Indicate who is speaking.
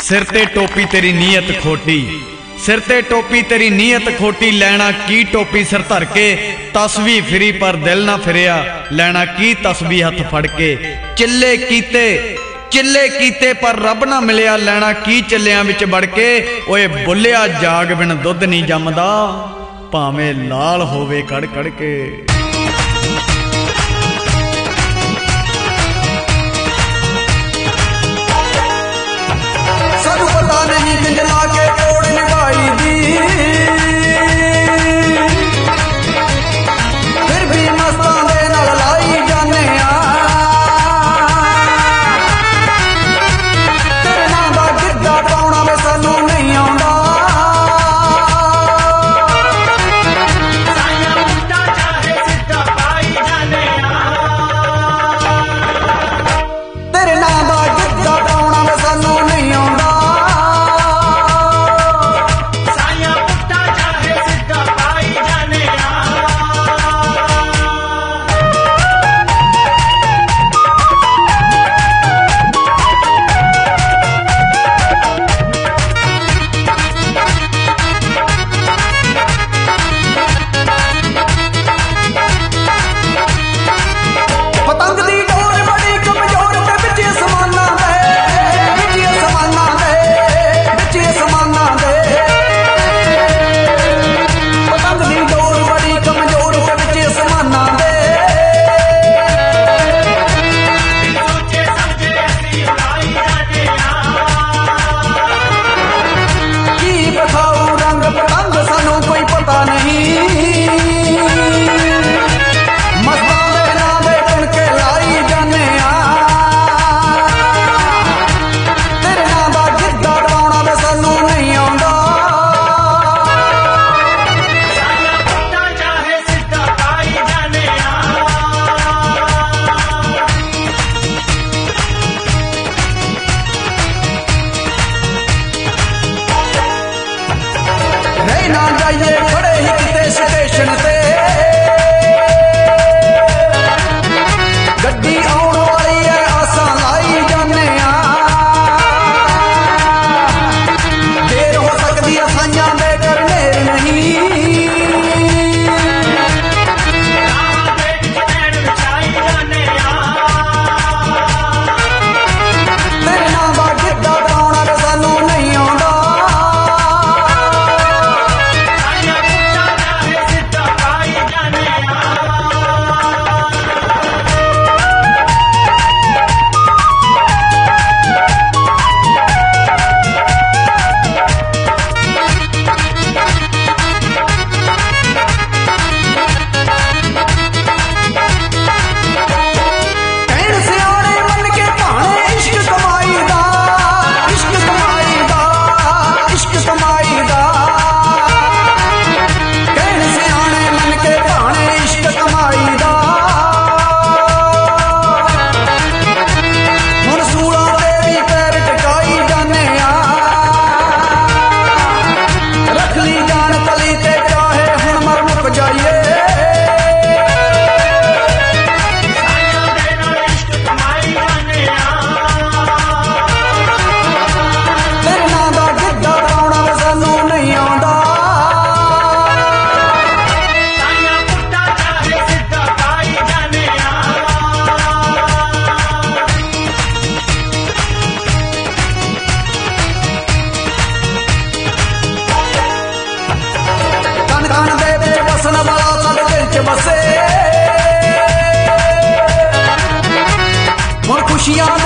Speaker 1: सिर ते टोपी तेरी नीयत खोटी, सिर ते टोपी तेरी नीयत खोटी, लैना की टोपी सिर धर के, तस्वीर फिरी पर दिल ना फिरिया, लैना की तस्वीर हथ फड़ के, चिल्ले कीते पर रब ना मिलिया, लैना की चिल्लियां विच बड़ के, ओए बुलिया जाग बिन दुध नहीं जमदा, भावें लाल होवे कड़ कड़ के।
Speaker 2: सानू पता नहीं पिंजला के तोड़ निभाई दी, फिर भी मस्तां दे नाल लाई जाने आ, तेरे नां दा गिद्धा पाउणा वे सानू नहीं आउंदा, तेरे नां दा गिद्धा पाउणा वे सानू नहीं आउंदा। पतंग दी डोर बड़ी कमजोर ते बिच समाना दे, बिच समाना दे, बिच समाना दे, पतंग दी डोर बड़ी कमजोर ते बिच समाना दे, की बखाऊ रंग पतंग सानू कोई पता नहीं, मस्तां दे नां दे टणके लाई जाने आ, तेरे नां दा गिद्धा पाउणा वे सानू नहीं आउंदा, नहीं ना जाइए खड़े ही किते स्टेशन ते, गड्डी आउण वाली है आसां लाई जाने आ, देर हो सकदी है साइयां दे करने नहीं, तेरे नां दा गिद्धा पाउणा वे सानू नहीं आउंदा, कहण सियाणे मन के भाणे इश्क कमाई दा, इश्क कमाई दा, इश्क कमाई दा, कहण सियाणे मन के भाणे इश्क कमाई दा, हुण सूलां ते भी पैर टकाई जाने आ, रख ली जान तली ते चाहे हुण मर मुक जाइए, तेरे नां दा गिद्धा पाउणा वे सानू नहीं आउंदा, कन कन दे विच वसन वाला साडे दिल च बसे, हुण खुशियां